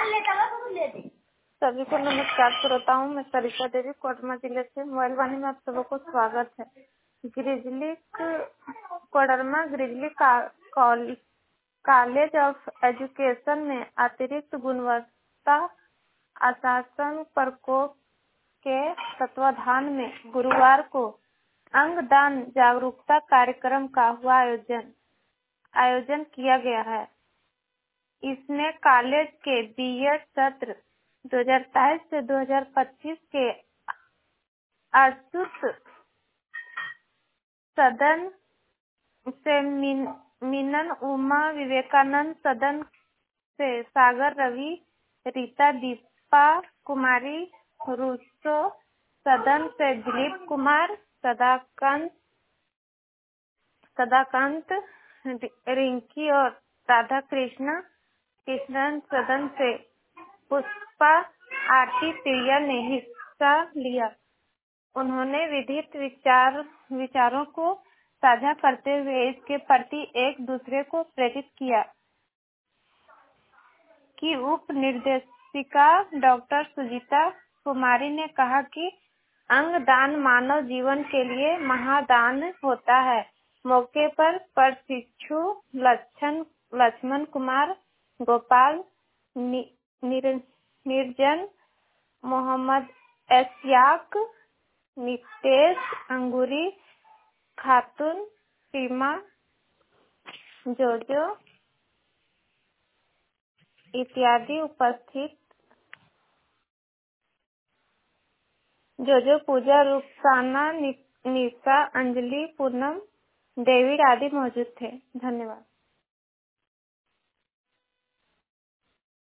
सभी को नमस्कार श्रोताओं, मैं सरिता देवी कोडरमा जिले से मोबाइल वाणी में आप सबों को स्वागत है। Koderma Grizzly College of Education में अतिरिक्त गुणवत्ता आश्वासन प्रकोप के तत्वाधान में गुरुवार को अंगदान जागरूकता कार्यक्रम का हुआ आयोजन किया गया है। इसमें कॉलेज के बीएड सत्र 2023 से 2025 के अस्तुत सदन से मीनन उमा विवेकानंद सदन से सागर रवि रीता दीपा कुमारी रूसो सदन से दिलीप कुमार सदाकांत रिंकी और राधा कृष्णन सदन से पुष्पा आरती प्रिया ने हिस्सा लिया। उन्होंने विधित विचारों को साझा करते हुए इसके प्रति एक दूसरे को प्रेरित किया कि उप निर्देशिका डॉक्टर सुजीता कुमारी ने कहा कि अंगदान मानव जीवन के लिए महादान होता है। मौके पर प्रशिक्षु लक्ष्मण कुमार गोपाल निर्जन मोहम्मद एशियाक नितेश अंगूरी खातून सीमा जोजो इत्यादि उपस्थित जोजो पूजा रुखसाना निशा अंजलि पूनम डेविड आदि मौजूद थे। धन्यवाद।